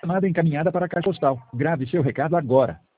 chamada encaminhada para a caixa postal. Grave seu recado agora.